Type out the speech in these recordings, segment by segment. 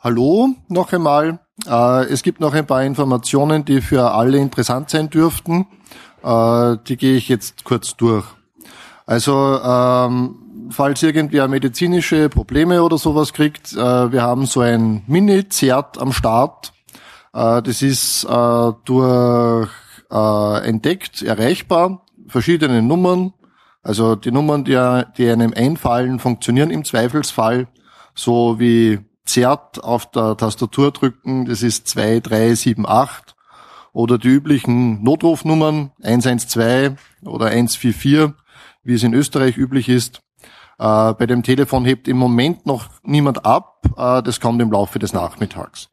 Hallo noch einmal. Es gibt noch ein paar Informationen, die für alle interessant sein dürften. Die gehe ich jetzt kurz durch. Also, falls irgendwer medizinische Probleme oder sowas kriegt, wir haben so ein Mini-Zert am Start. Das ist durch entdeckt, erreichbar, verschiedene Nummern. Also die Nummern, die einem einfallen, funktionieren im Zweifelsfall, so wie Zert auf der Tastatur drücken, das ist 2378, oder die üblichen Notrufnummern 112 oder 144, wie es in Österreich üblich ist. Bei dem Telefon hebt im Moment noch niemand ab, das kommt im Laufe des Nachmittags.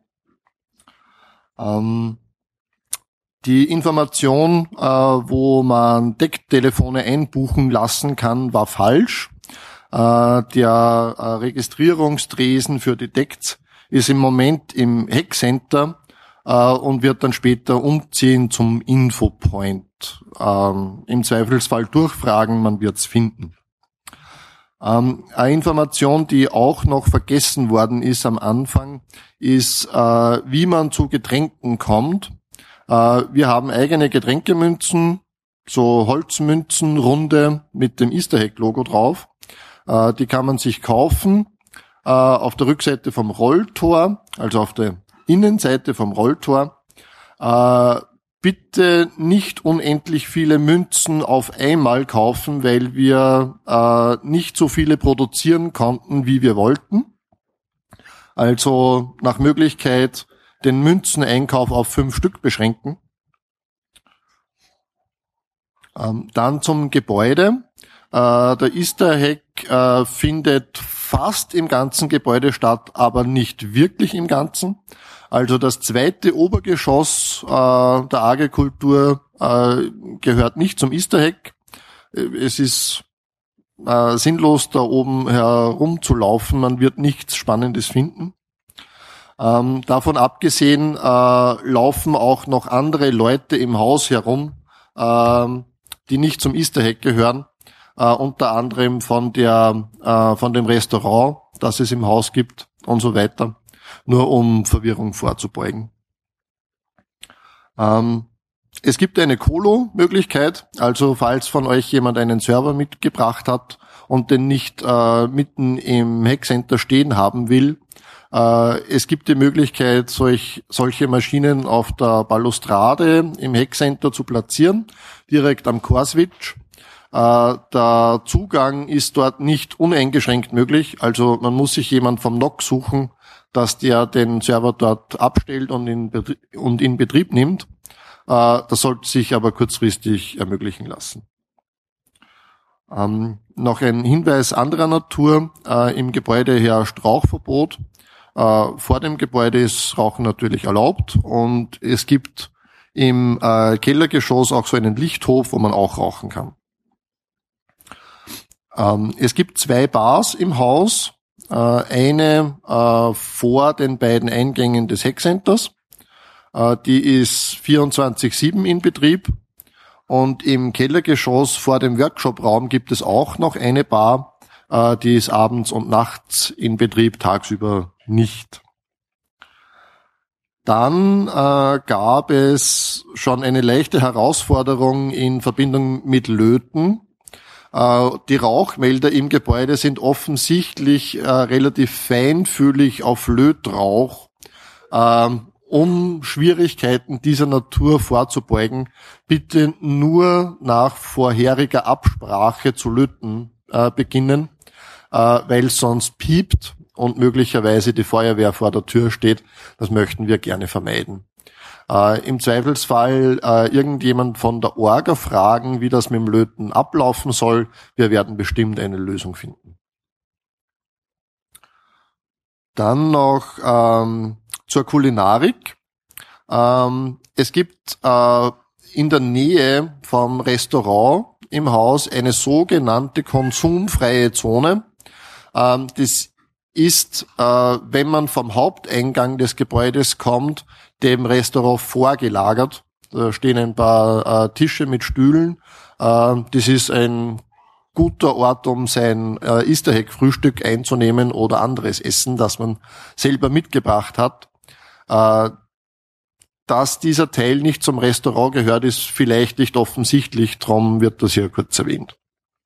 Die Information, wo man Decktelefone einbuchen lassen kann, war falsch. Der Registrierungstresen für die Decks ist im Moment im Hackcenter und wird dann später umziehen zum Infopoint. Im Zweifelsfall durchfragen, man wird's finden. Eine Information, die auch noch vergessen worden ist am Anfang, ist, wie man zu Getränken kommt. Wir haben eigene Getränkemünzen, so Holzmünzen, runde, mit dem Easter Hack Logo drauf. Die kann man sich kaufen auf der Rückseite vom Rolltor, also auf der Innenseite vom Rolltor. Bitte nicht unendlich viele Münzen auf einmal kaufen, weil wir nicht so viele produzieren konnten, wie wir wollten. Also nach Möglichkeit den Münzeneinkauf auf 5 Stück beschränken. Dann zum Gebäude. Der Easter Hack findet fast im ganzen Gebäude statt, aber nicht wirklich im Ganzen. Also das zweite Obergeschoss der Agrikultur gehört nicht zum Easter Hack. Es ist sinnlos, da oben herumzulaufen. Man wird nichts Spannendes finden. Davon abgesehen laufen auch noch andere Leute im Haus herum, die nicht zum Easter Hack gehören. Unter anderem von dem Restaurant, das es im Haus gibt und so weiter, nur um Verwirrung vorzubeugen. Es gibt eine Colo-Möglichkeit, also falls von euch jemand einen Server mitgebracht hat und den nicht mitten im Hackcenter stehen haben will, es gibt die Möglichkeit, solche Maschinen auf der Balustrade im Hackcenter zu platzieren, direkt am Core-Switch. Der Zugang ist dort nicht uneingeschränkt möglich, also man muss sich jemand vom NOC suchen, dass der den Server dort abstellt und in Betrieb nimmt. Das sollte sich aber kurzfristig ermöglichen lassen. Noch ein Hinweis anderer Natur. Im Gebäude herrscht Rauchverbot. Vor dem Gebäude ist Rauchen natürlich erlaubt und es gibt im Kellergeschoss auch so einen Lichthof, wo man auch rauchen kann. Es gibt 2 Bars im Haus, eine vor den beiden Eingängen des Hackcenters, die ist 24/7 in Betrieb, und im Kellergeschoss vor dem Workshop-Raum gibt es auch noch eine Bar, die ist abends und nachts in Betrieb, tagsüber nicht. Dann gab es schon eine leichte Herausforderung in Verbindung mit Löten. Die Rauchmelder im Gebäude sind offensichtlich relativ feinfühlig auf Lötrauch. Um Schwierigkeiten dieser Natur vorzubeugen, bitte nur nach vorheriger Absprache zu löten beginnen, weil es sonst piept und möglicherweise die Feuerwehr vor der Tür steht. Das möchten wir gerne vermeiden. Im Zweifelsfall irgendjemand von der Orga fragen, wie das mit dem Löten ablaufen soll. Wir werden bestimmt eine Lösung finden. Dann noch zur Kulinarik. Es gibt in der Nähe vom Restaurant im Haus eine sogenannte konsumfreie Zone. Das ist, wenn man vom Haupteingang des Gebäudes kommt, dem Restaurant vorgelagert. Da stehen ein paar Tische mit Stühlen. Das ist ein guter Ort, um sein Easter Egg Frühstück einzunehmen oder anderes Essen, das man selber mitgebracht hat. Dass dieser Teil nicht zum Restaurant gehört, ist vielleicht nicht offensichtlich, darum wird das hier kurz erwähnt.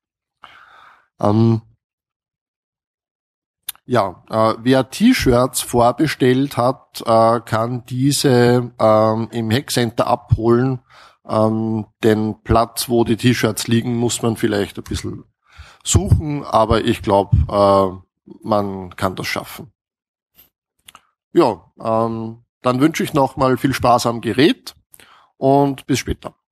Wer T-Shirts vorbestellt hat, kann diese im Hackcenter abholen. Den Platz, wo die T-Shirts liegen, muss man vielleicht ein bisschen suchen, aber ich glaube, man kann das schaffen. Ja, dann wünsche ich nochmal viel Spaß am Gerät und bis später.